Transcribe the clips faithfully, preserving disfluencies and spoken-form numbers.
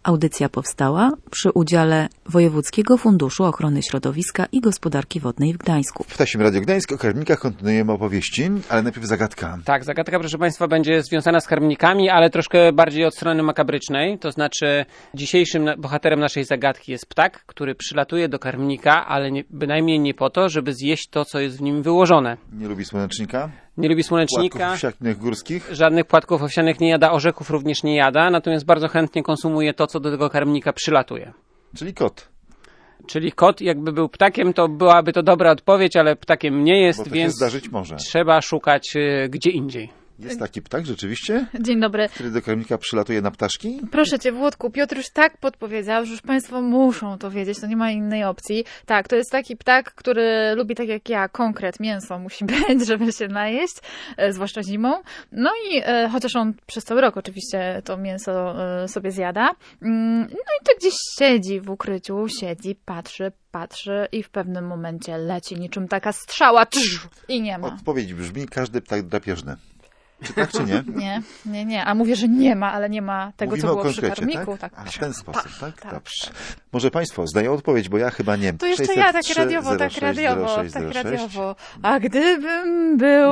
Audycja powstała przy udziale Wojewódzkiego Funduszu Ochrony Środowiska i Gospodarki Wodnej w Gdańsku. W Ptasim Radio Gdańsk o karmnikach kontynuujemy opowieści, ale najpierw zagadka. Tak, zagadka, proszę Państwa, będzie związana z karmnikami, ale troszkę bardziej od strony makabrycznej. To znaczy dzisiejszym bohaterem naszej zagadki jest ptak, który przylatuje do karmnika, ale nie, bynajmniej nie po to, żeby zjeść to, co jest w nim wyłożone. Nie lubi słonecznika? Nie lubi słonecznika. Płatków owsianych górskich? Żadnych płatków owsianych nie jada, orzechów również nie jada, natomiast bardzo chętnie konsumuje to, co do tego karmnika przylatuje. Czyli kot. Czyli kot, jakby był ptakiem, to byłaby to dobra odpowiedź, ale ptakiem nie jest, Bo tak więc się zdarzyć może. Trzeba szukać y, gdzie indziej. Jest taki ptak rzeczywiście, Dzień dobry. który do karmnika przylatuje na ptaszki? Proszę cię, Włodku, Piotr już tak podpowiedział, że już państwo muszą to wiedzieć, to nie ma innej opcji. Tak, to jest taki ptak, który lubi tak jak ja, konkret, mięso musi być, żeby się najeść, e, zwłaszcza zimą. No i e, chociaż on przez cały rok oczywiście to mięso e, sobie zjada. Mm, no i to gdzieś siedzi w ukryciu, siedzi, patrzy, patrzy i w pewnym momencie leci niczym taka strzała trz, i nie ma. Odpowiedź brzmi, każdy ptak drapieżny. Czy tak, czy nie? Nie, nie, nie. A mówię, że nie ma, ale nie ma tego, Mówimy co było o przy konkrecie, karmniku. tak? Tak. A w ten sposób, tak? tak, Dobrze. Może Państwo zdają odpowiedź, bo ja chyba nie. To jeszcze ja, tak radiowo, tak radiowo, tak radiowo. A gdybym był...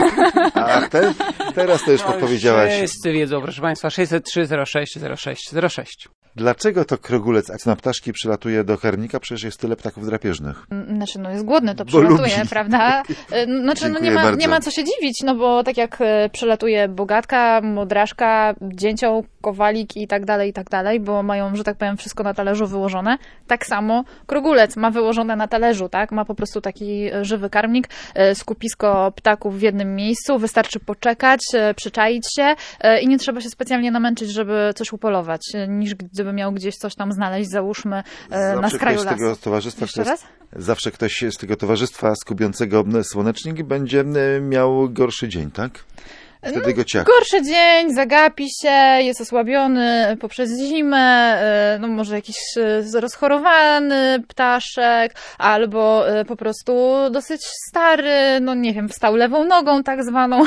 A te, teraz to już No, podpowiedziałaś. Wszyscy wiedzą, proszę Państwa, sześćset trzy zero sześć zero sześć zero sześć. Dlaczego to krogulec, a co na ptaszki przylatuje do karmnika? Przecież jest tyle ptaków drapieżnych. Znaczy, no jest głodny, to Bo przylatuje, lubi. prawda? Znaczy, no nie ma, nie ma co się dziwić, no bo tak jak e, przylatuje bogatka, modraszka, dzięcioł, kowalik i tak dalej, i tak dalej, bo mają, że tak powiem, wszystko na talerzu wyłożone. Tak samo krogulec ma wyłożone na talerzu, tak? Ma po prostu taki e, żywy karmnik, e, skupisko ptaków w jednym miejscu, wystarczy poczekać, e, przyczaić się e, i nie trzeba się specjalnie namęczyć, żeby coś upolować, e, niż gdyby miał gdzieś coś tam znaleźć, załóżmy, e, na Zawsze skraju ktoś z tego lasu. towarzystwa, Jeszcze które- raz? Zawsze ktoś z tego towarzystwa skubiącego słonecznik będzie e, miał gorszy dzień, tak? Wtedy go ciach. Gorszy dzień, zagapi się, jest osłabiony poprzez zimę, e, no może jakiś e, rozchorowany ptaszek, albo e, po prostu dosyć stary, no nie wiem, wstał lewą nogą tak zwaną,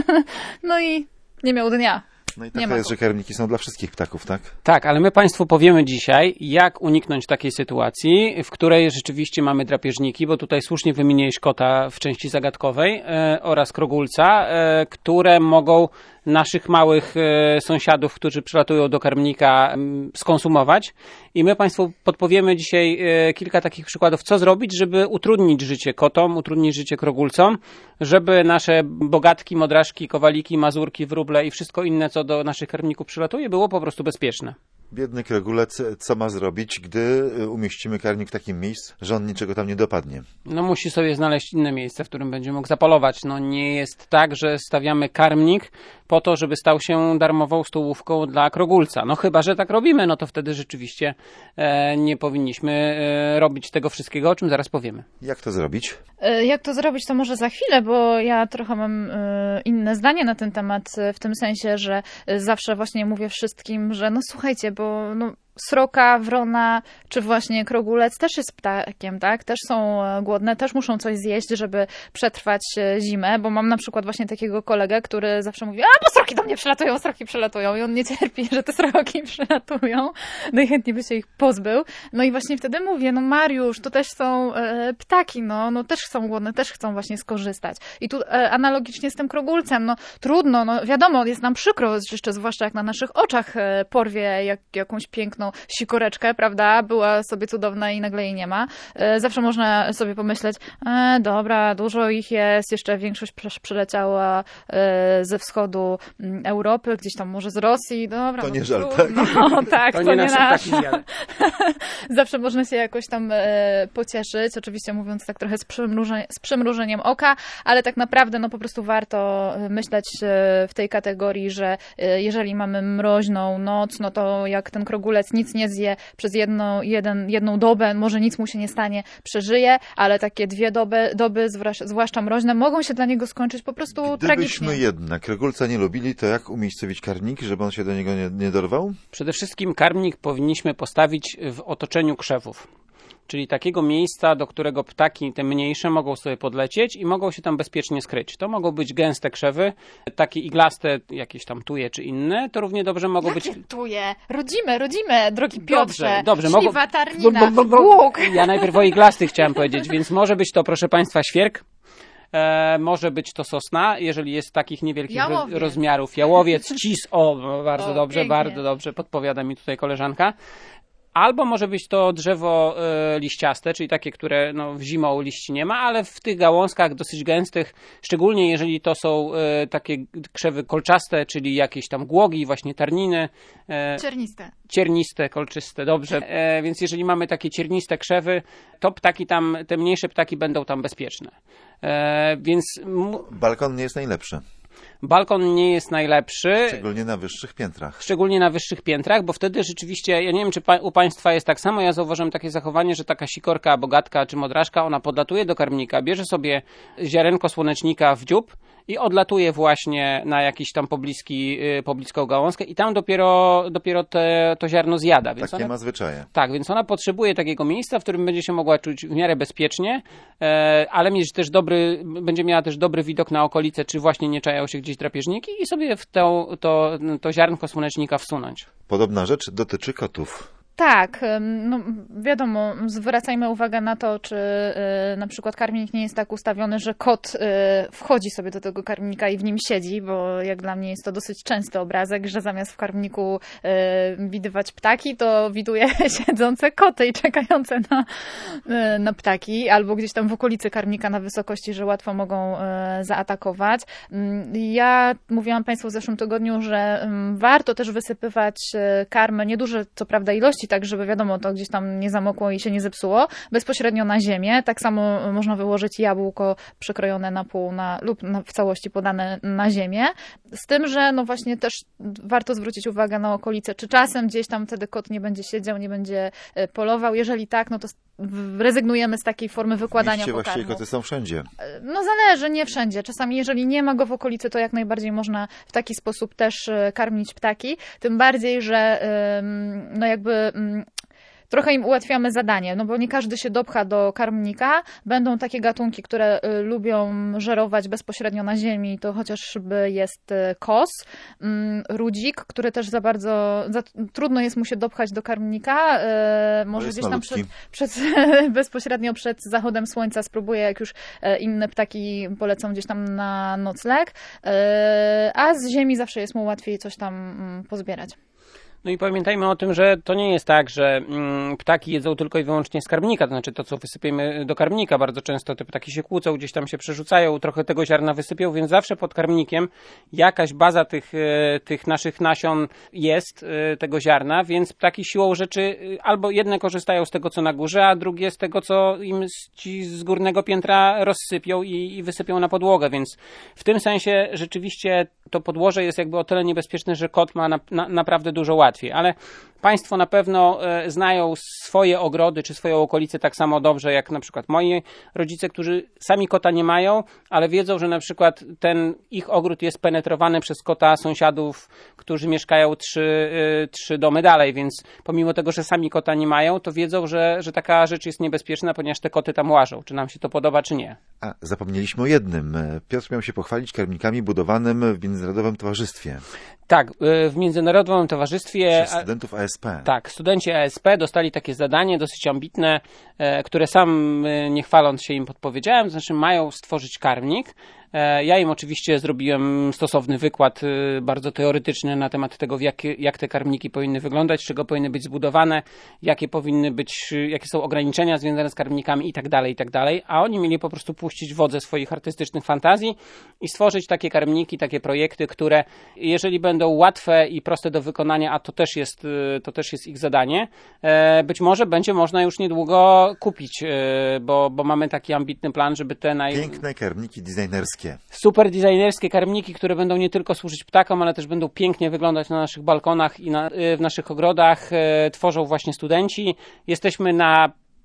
no i nie miał dnia. No i nie tak ma jest, go. że karmniki są dla wszystkich ptaków, tak? Tak, ale my Państwu powiemy dzisiaj, jak uniknąć takiej sytuacji, w której rzeczywiście mamy drapieżniki, bo tutaj słusznie wymieniłeś kota w części zagadkowej e, oraz krogulca, e, które mogą naszych małych e, sąsiadów, którzy przylatują do karmnika, m, skonsumować. I my Państwu podpowiemy dzisiaj e, kilka takich przykładów, co zrobić, żeby utrudnić życie kotom, utrudnić życie krogulcom, żeby nasze bogatki, modraszki, kowaliki, mazurki, wróble i wszystko inne, co do naszych karmników przylatuje, było po prostu bezpieczne. Biedny krogulec, co ma zrobić, gdy umieścimy karmnik w takim miejscu, że on niczego tam nie dopadnie? No musi sobie znaleźć inne miejsce, w którym będzie mógł zapolować. No nie jest tak, że stawiamy karmnik po to, żeby stał się darmową stołówką dla krogulca. No chyba, że tak robimy, no to wtedy rzeczywiście e, nie powinniśmy e, robić tego wszystkiego, o czym zaraz powiemy. Jak to zrobić? E, Jak to zrobić, to może za chwilę, bo ja trochę mam e, inne zdanie na ten temat, e, w tym sensie, że e, zawsze właśnie mówię wszystkim, że no słuchajcie, bo no, sroka, wrona, czy właśnie krogulec też jest ptakiem, tak? Też są e, głodne, też muszą coś zjeść, żeby przetrwać e, zimę, bo mam na przykład właśnie takiego kolegę, który zawsze mówi, a bo sroki do mnie przylatują, sroki przylatują i on nie cierpi, że te sroki przylatują, najchętniej by się ich pozbył. No i właśnie wtedy mówię, no Mariusz, to też są e, ptaki, no, no też są głodne, też chcą właśnie skorzystać. I tu e, analogicznie z tym krogulcem, no trudno, no wiadomo, jest nam przykro, jeszcze zwłaszcza jak na naszych oczach e, porwie jak, jakąś piękną sikoreczkę, prawda, była sobie cudowna i nagle jej nie ma. E, zawsze można sobie pomyśleć, e, dobra, dużo ich jest, jeszcze większość przy- przyleciała e, ze wschodu m, Europy, gdzieś tam może z Rosji, dobra. To no, nie żal, trudno. No, tak, To to, nie nie nasze nasz. ptaki zjada. Zawsze można się jakoś tam e, pocieszyć, oczywiście mówiąc tak trochę z, przymruże, z przymrużeniem oka, ale tak naprawdę no po prostu warto myśleć e, w tej kategorii, że e, jeżeli mamy mroźną noc, no to jak ten krogulec nic nie zje przez jedno, jeden, jedną dobę, może nic mu się nie stanie, przeżyje, ale takie dwie doby, doby zwłaszcza, zwłaszcza mroźne, mogą się dla niego skończyć po prostu Gdybyśmy tragicznie. jednak krogulca nie lubili, to jak umiejscowić karmnik, żeby on się do niego nie, nie dorwał? Przede wszystkim karmnik powinniśmy postawić w otoczeniu krzewów. czyli takiego miejsca, do którego ptaki te mniejsze mogą sobie podlecieć i mogą się tam bezpiecznie skryć. To mogą być gęste krzewy, takie iglaste, jakieś tam tuje czy inne, to równie dobrze mogą Jakie być... tuje? Rodzime, rodzime, drogi Piotrze. Dobrze, Śliwa, mogą... tarnina, bo, bo, bo, łuk. Ja najpierw o iglastych chciałem powiedzieć, więc może być to, proszę Państwa, świerk. E, może być to sosna, jeżeli jest takich niewielkich ro, rozmiarów. Jałowiec, cis, o, bardzo o, dobrze, pięknie. bardzo dobrze, podpowiada mi tutaj koleżanka. Albo może być to drzewo e, liściaste, czyli takie, które no, w zimą liści nie ma, ale w tych gałązkach dosyć gęstych, szczególnie jeżeli to są e, takie krzewy kolczaste, czyli jakieś tam głogi, właśnie tarniny. E, Cierniste. Cierniste, kolczyste, dobrze. E, więc jeżeli mamy takie cierniste krzewy, to ptaki tam, te mniejsze ptaki będą tam bezpieczne. E, więc... M- Balkon nie jest najlepszy. Balkon nie jest najlepszy. Szczególnie na wyższych piętrach. Szczególnie na wyższych piętrach, bo wtedy rzeczywiście, ja nie wiem, czy pa, u Państwa jest tak samo, ja zauważyłem takie zachowanie, że taka sikorka, bogatka czy modraszka, ona podlatuje do karmnika, bierze sobie ziarenko słonecznika w dziób i odlatuje właśnie na jakiś tam pobliski, pobliską gałązkę i tam dopiero, dopiero te, to ziarno zjada. Więc Takie ona, ma zwyczaje. Tak, więc ona potrzebuje takiego miejsca, w którym będzie się mogła czuć w miarę bezpiecznie, e, ale mieć też dobry, będzie miała też dobry widok na okolice, czy właśnie nie czają się gdzieś drapieżniki i sobie w to, to, to ziarnko słonecznika wsunąć. Podobna rzecz dotyczy kotów. Tak, no wiadomo, zwracajmy uwagę na to, czy y, na przykład karmnik nie jest tak ustawiony, że kot y, wchodzi sobie do tego karmnika i w nim siedzi, bo jak dla mnie jest to dosyć częsty obrazek, że zamiast w karmniku y, widywać ptaki, to widuję siedzące koty i czekające na, y, na ptaki, albo gdzieś tam w okolicy karmnika na wysokości, że łatwo mogą y, zaatakować. Y, ja mówiłam Państwu w zeszłym tygodniu, że y, warto też wysypywać y, karmę, nieduże co prawda ilości, tak żeby wiadomo, to gdzieś tam nie zamokło i się nie zepsuło, bezpośrednio na ziemię. Tak samo można wyłożyć jabłko przekrojone na pół na, lub na, w całości podane na ziemię. Z tym, że no właśnie też warto zwrócić uwagę na okolice, czy czasem gdzieś tam wtedy kot nie będzie siedział, nie będzie polował. Jeżeli tak, no to rezygnujemy z takiej formy wykładania Oczywiście pokarmu. właściwie koty są wszędzie. No zależy, nie wszędzie. Czasami jeżeli nie ma go w okolicy, to jak najbardziej można w taki sposób też karmić ptaki. Tym bardziej, że no jakby trochę im ułatwiamy zadanie, no bo nie każdy się dopcha do karmnika. Będą takie gatunki, które y, lubią żerować bezpośrednio na ziemi, to chociażby jest y, kos, y, rudzik, który też za bardzo, za, trudno jest mu się dopchać do karmnika, y, może gdzieś tam przed, przed, bezpośrednio przed zachodem słońca spróbuję, jak już y, inne ptaki polecą gdzieś tam na nocleg, y, a z ziemi zawsze jest mu łatwiej coś tam y, pozbierać. No i pamiętajmy o tym, że to nie jest tak, że mm, ptaki jedzą tylko i wyłącznie z karmnika, to znaczy to, co wysypiemy do karmnika. Bardzo często te ptaki się kłócą, gdzieś tam się przerzucają, trochę tego ziarna wysypią, więc zawsze pod karmnikiem jakaś baza tych, e, tych naszych nasion jest, e, tego ziarna, więc ptaki siłą rzeczy e, albo jedne korzystają z tego, co na górze, a drugie z tego, co im ci z górnego piętra rozsypią i, i wysypią na podłogę, więc w tym sensie rzeczywiście to podłoże jest jakby o tyle niebezpieczne, że kot ma na, na, naprawdę dużo łatwiej. Ale Państwo na pewno e, znają swoje ogrody czy swoją okolicę tak samo dobrze jak na przykład moi rodzice, którzy sami kota nie mają, ale wiedzą, że na przykład ten ich ogród jest penetrowany przez kota sąsiadów, którzy mieszkają trzy, e, trzy domy dalej, więc pomimo tego, że sami kota nie mają, to wiedzą, że, że taka rzecz jest niebezpieczna, ponieważ te koty tam łażą, czy nam się to podoba, czy nie. A zapomnieliśmy o jednym. Piotr miał się pochwalić karmnikami budowanym w Międzynarodowym Towarzystwie. Tak, w Międzynarodowym Towarzystwie... Przez studentów A S P. Tak, studenci A S P dostali takie zadanie dosyć ambitne, które sam, nie chwaląc się im, podpowiedziałem, to znaczy mają stworzyć karmnik. Ja im oczywiście zrobiłem stosowny wykład bardzo teoretyczny na temat tego, jak, jak te karmniki powinny wyglądać, z czego powinny być zbudowane, jakie powinny być, jakie są ograniczenia związane z karmnikami i tak dalej, i tak dalej. A oni mieli po prostu puścić wodze swoich artystycznych fantazji i stworzyć takie karmniki, takie projekty, które jeżeli będą łatwe i proste do wykonania, a to też jest, to też jest ich zadanie, być może będzie można już niedługo kupić, bo, bo mamy taki ambitny plan, żeby te naj... Piękne karmniki designerskie. Super designerskie karmniki, które będą nie tylko służyć ptakom, ale też będą pięknie wyglądać na naszych balkonach i na, w naszych ogrodach, e, tworzą właśnie studenci. Jesteśmy na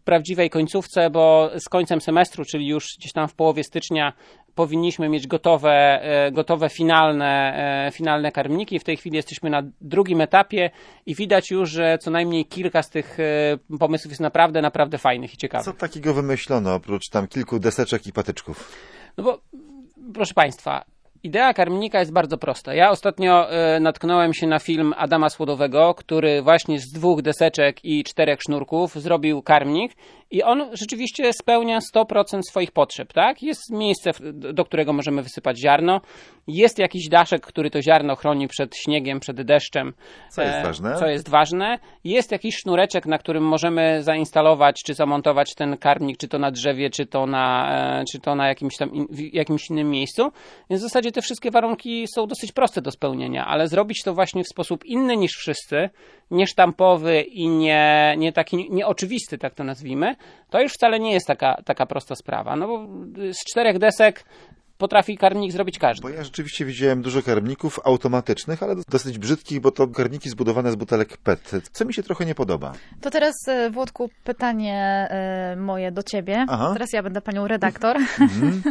prawdziwej końcówce, bo z końcem semestru, czyli już gdzieś tam w połowie stycznia, powinniśmy mieć gotowe, gotowe finalne, finalne karmniki. W tej chwili jesteśmy na drugim etapie i widać już, że co najmniej kilka z tych pomysłów jest naprawdę, naprawdę fajnych i ciekawych. Co takiego wymyślono, oprócz tam kilku deseczek i patyczków? No bo, proszę Państwa, idea karmnika jest bardzo prosta. Ja ostatnio y, natknąłem się na film Adama Słodowego, który właśnie z dwóch deseczek i czterech sznurków zrobił karmnik i on rzeczywiście spełnia sto procent swoich potrzeb, tak? Jest miejsce, do którego możemy wysypać ziarno, jest jakiś daszek, który to ziarno chroni przed śniegiem, przed deszczem. Co jest ważne? Co jest ważne. Jest jakiś sznureczek, na którym możemy zainstalować czy zamontować ten karmnik, czy to na drzewie, czy to na, czy to na jakimś tam in, jakimś innym miejscu. Więc w zasadzie te wszystkie warunki są dosyć proste do spełnienia, ale zrobić to właśnie w sposób inny niż wszyscy, nie sztampowy i nie, nie taki nieoczywisty, tak to nazwijmy, to już wcale nie jest taka, taka prosta sprawa. No bo z czterech desek potrafi karmnik zrobić każdy. Bo ja rzeczywiście widziałem dużo karmników automatycznych, ale dosyć brzydkich, bo to karmniki zbudowane z butelek P E T, co mi się trochę nie podoba. To teraz, Włodku, pytanie moje do ciebie. Aha. Teraz ja będę panią redaktor. Mhm.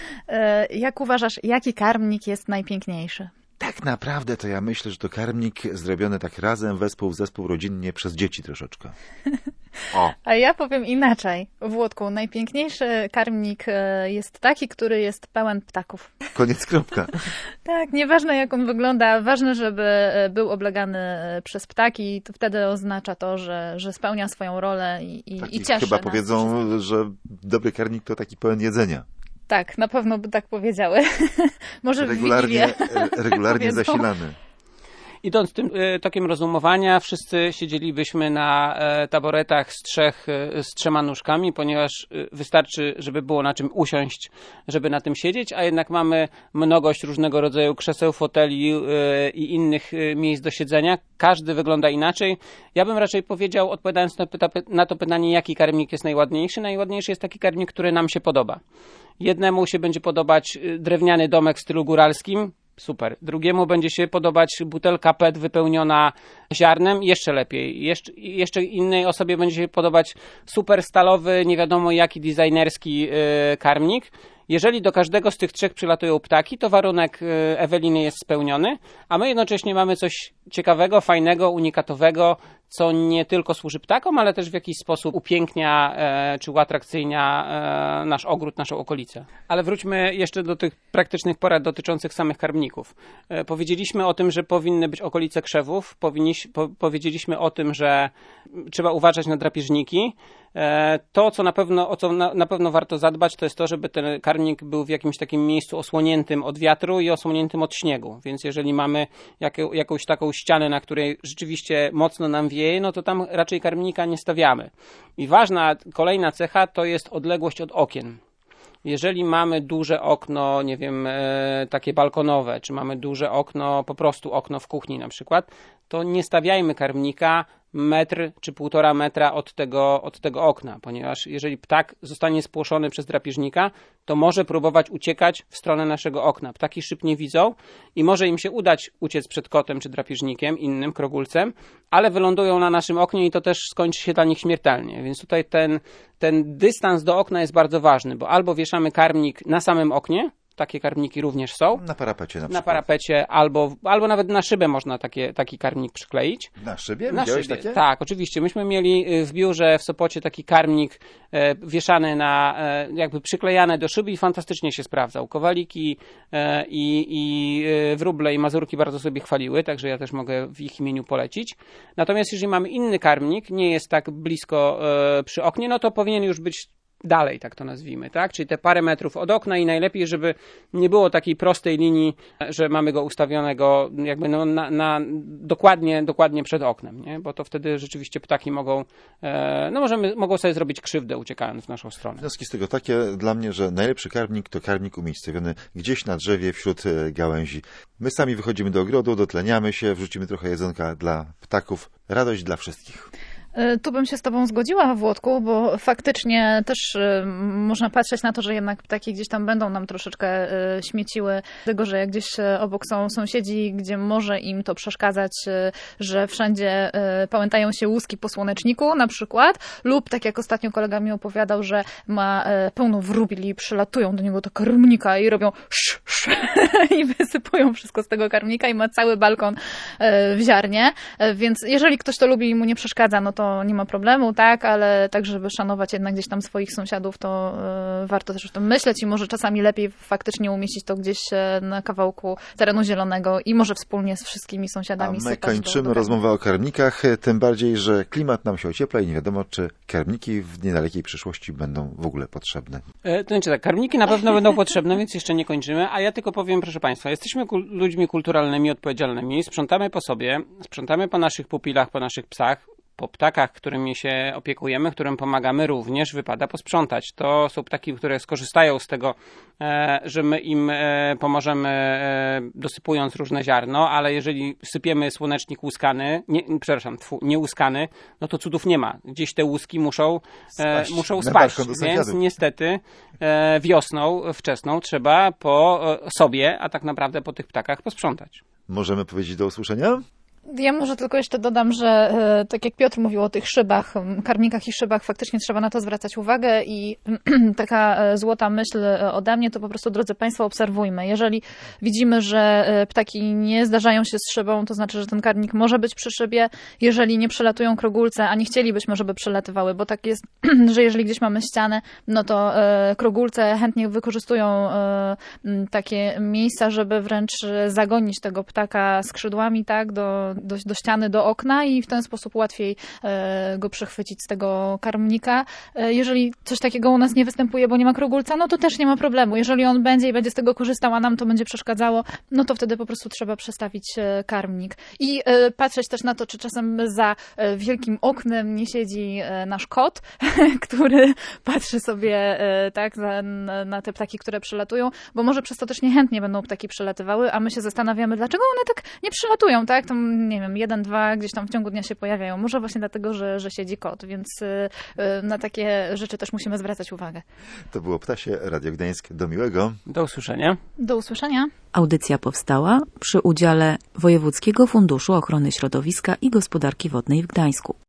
Jak uważasz, jaki karmnik jest najpiękniejszy? Tak naprawdę to ja myślę, że to karmnik zrobiony tak razem, wespół w zespół, rodzinnie, przez dzieci troszeczkę. O. A ja powiem inaczej. Włodku, najpiękniejszy karmnik jest taki, który jest pełen ptaków. Koniec, kropka. Tak, nieważne jak on wygląda, ważne, żeby był oblegany przez ptaki, to wtedy oznacza to, że, że spełnia swoją rolę i, i, i cieszy chyba nas powiedzą, wszystkich. że dobry karmnik to taki pełen jedzenia. Tak, na pewno by tak powiedziały. Może regularnie, w Wigilię regularnie powiedzą. zasilany. Idąc tym y, tokiem rozumowania, wszyscy siedzielibyśmy na y, taboretach z, trzech, y, z trzema nóżkami, ponieważ y, wystarczy, żeby było na czym usiąść, żeby na tym siedzieć, a jednak mamy mnogość różnego rodzaju krzeseł, foteli y, i innych y, miejsc do siedzenia. Każdy wygląda inaczej. Ja bym raczej powiedział, odpowiadając na, pyta- na to pytanie, jaki karmnik jest najładniejszy, najładniejszy jest taki karmnik, który nam się podoba. Jednemu się będzie podobać drewniany domek w stylu góralskim, super. Drugiemu będzie się podobać butelka P E T wypełniona ziarnem, jeszcze lepiej. Jeszcze, jeszcze innej osobie będzie się podobać super stalowy, nie wiadomo jaki designerski yy, karmnik. Jeżeli do każdego z tych trzech przylatują ptaki, to warunek Eweliny jest spełniony, a my jednocześnie mamy coś ciekawego, fajnego, unikatowego, co nie tylko służy ptakom, ale też w jakiś sposób upięknia e, czy uatrakcyjnia e, nasz ogród, naszą okolicę. Ale wróćmy jeszcze do tych praktycznych porad dotyczących samych karmników. E, powiedzieliśmy o tym, że powinny być okolice krzewów, powinniś, po, powiedzieliśmy o tym, że trzeba uważać na drapieżniki. To, co na pewno, o co na, na pewno warto zadbać, to jest to, żeby ten karmnik był w jakimś takim miejscu osłoniętym od wiatru i osłoniętym od śniegu. Więc jeżeli mamy jak, jakąś taką ścianę, na której rzeczywiście mocno nam wieje, no to tam raczej karmnika nie stawiamy. I ważna kolejna cecha to jest odległość od okien. Jeżeli mamy duże okno, nie wiem, e, takie balkonowe, czy mamy duże okno, po prostu okno w kuchni na przykład, to nie stawiajmy karmnika metr czy półtora metra od tego, od tego okna, ponieważ jeżeli ptak zostanie spłoszony przez drapieżnika, to może próbować uciekać w stronę naszego okna. Ptaki szybnie widzą i może im się udać uciec przed kotem czy drapieżnikiem, innym krogulcem, ale wylądują na naszym oknie i to też skończy się dla nich śmiertelnie. Więc tutaj ten, ten dystans do okna jest bardzo ważny, bo albo wieszamy karmnik na samym oknie, takie karmniki również są. Na parapecie na przykład. Na parapecie albo, albo nawet na szybę można takie, taki karmnik przykleić. Na szybie? Na Widziałeś szybie. takie? Tak, oczywiście. Myśmy mieli w biurze w Sopocie taki karmnik e, wieszany na, e, jakby przyklejany do szyby i fantastycznie się sprawdzał. Kowaliki e, i, i wróble i mazurki bardzo sobie chwaliły, także ja też mogę w ich imieniu polecić. Natomiast jeżeli mamy inny karmnik, nie jest tak blisko e, przy oknie, no to powinien już być dalej, tak to nazwijmy, tak? Czyli te parę metrów od okna i najlepiej, żeby nie było takiej prostej linii, że mamy go ustawionego jakby no na, na dokładnie, dokładnie przed oknem, nie? Bo to wtedy rzeczywiście ptaki mogą, e, no możemy, mogą sobie zrobić krzywdę uciekając w naszą stronę. Wnioski z tego takie dla mnie, że najlepszy karmnik to karmnik umiejscowiony gdzieś na drzewie wśród gałęzi. My sami wychodzimy do ogrodu, dotleniamy się, wrzucimy trochę jedzonka dla ptaków. Radość dla wszystkich. Tu bym się z tobą zgodziła, Włodku, bo faktycznie też y, można patrzeć na to, że jednak ptaki gdzieś tam będą nam troszeczkę y, śmieciły tego, że jak gdzieś y, obok są sąsiedzi, gdzie może im to przeszkadzać, y, że wszędzie y, pałętają się łuski po słoneczniku na przykład, lub tak jak ostatnio kolega mi opowiadał, że ma y, pełno wróbli i przylatują do niego do karmnika i robią sz, sz, i wysypują wszystko z tego karmnika i ma cały balkon y, w ziarnie, y, więc jeżeli ktoś to lubi i mu nie przeszkadza, no to nie ma problemu, tak, ale tak, żeby szanować jednak gdzieś tam swoich sąsiadów, to y, warto też o tym myśleć i może czasami lepiej faktycznie umieścić to gdzieś y, na kawałku terenu zielonego i może wspólnie z wszystkimi sąsiadami. A my kończymy do, do rozmowę o karmnikach, tym bardziej, że klimat nam się ociepla i nie wiadomo, czy karmniki w niedalekiej przyszłości będą w ogóle potrzebne. E, to znaczy tak, karmniki na pewno będą potrzebne, więc jeszcze nie kończymy, a ja tylko powiem, proszę Państwa, jesteśmy kul- ludźmi kulturalnymi, odpowiedzialnymi, sprzątamy po sobie, sprzątamy po naszych pupilach, po naszych psach, po ptakach, którymi się opiekujemy, którym pomagamy, również wypada posprzątać. To są ptaki, które skorzystają z tego, e, że my im e, pomożemy e, dosypując różne ziarno, ale jeżeli sypiemy słonecznik łuskany, nie, przepraszam, tfu, nie łuskany, no to cudów nie ma. Gdzieś te łuski muszą e, spaść, muszą spaść, więc niestety e, wiosną wczesną trzeba po e, sobie, a tak naprawdę po tych ptakach posprzątać. Możemy powiedzieć do usłyszenia? Ja może tylko jeszcze dodam, że e, tak jak Piotr mówił o tych szybach, karmnikach i szybach, faktycznie trzeba na to zwracać uwagę i taka e, złota myśl ode mnie to po prostu, drodzy Państwo, obserwujmy. Jeżeli widzimy, że e, ptaki nie zdarzają się z szybą, to znaczy, że ten karmnik może być przy szybie. Jeżeli nie przelatują krogulce, a nie chcielibyśmy, żeby przelatywały, bo tak jest, że jeżeli gdzieś mamy ścianę, no to e, krogulce chętnie wykorzystują e, takie miejsca, żeby wręcz zagonić tego ptaka skrzydłami, tak, do Do, do ściany, do okna i w ten sposób łatwiej e, go przechwycić z tego karmnika. E, jeżeli coś takiego u nas nie występuje, bo nie ma krogulca, no to też nie ma problemu. Jeżeli on będzie i będzie z tego korzystał, a nam to będzie przeszkadzało, no to wtedy po prostu trzeba przestawić e, karmnik. I e, patrzeć też na to, czy czasem za e, wielkim oknem nie siedzi e, nasz kot, który patrzy sobie e, tak za, na, na te ptaki, które przylatują, bo może przez to też niechętnie będą ptaki przylatywały, a my się zastanawiamy, dlaczego one tak nie przylatują, tak? To nie wiem, jeden, dwa gdzieś tam w ciągu dnia się pojawiają. Może właśnie dlatego, że, że siedzi kot, więc y, y, na takie rzeczy też musimy zwracać uwagę. To było Ptasie Radio Gdańsk. Do miłego. Do usłyszenia. Do usłyszenia. Audycja powstała przy udziale Wojewódzkiego Funduszu Ochrony Środowiska i Gospodarki Wodnej w Gdańsku.